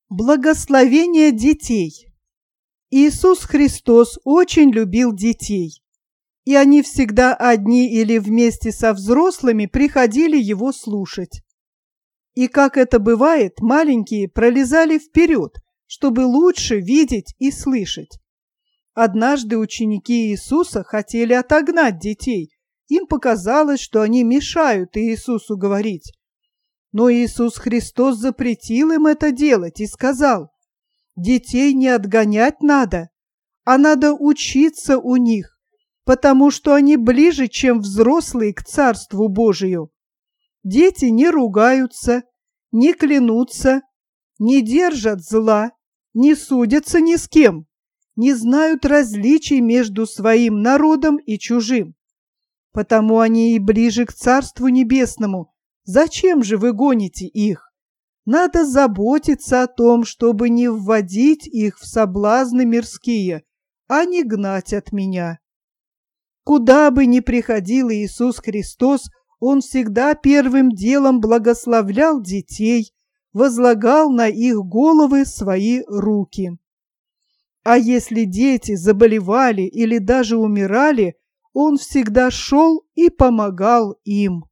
Благословение детей. Иисус Христос очень любил детей, и они всегда одни или вместе со взрослыми приходили Его слушать. И как это бывает, маленькие пролезали вперед, чтобы лучше видеть и слышать. Однажды ученики Иисуса хотели отогнать детей. Им показалось, что они мешают Иисусу говорить. Но Иисус Христос запретил им это делать и сказал: детей не отгонять надо, а надо учиться у них, потому что они ближе, чем взрослые, к Царству Божию. Дети не ругаются, не клянутся, не держат зла, не судятся ни с кем, не знают различий между своим народом и чужим. Потому они и ближе к Царству Небесному. Зачем же вы гоните их? Надо заботиться о том, чтобы не вводить их в соблазны мирские, а не гнать от меня. Куда бы ни приходил Иисус Христос, Он всегда первым делом благословлял детей, возлагал на их головы свои руки. А если дети заболевали или даже умирали, Он всегда шел и помогал им.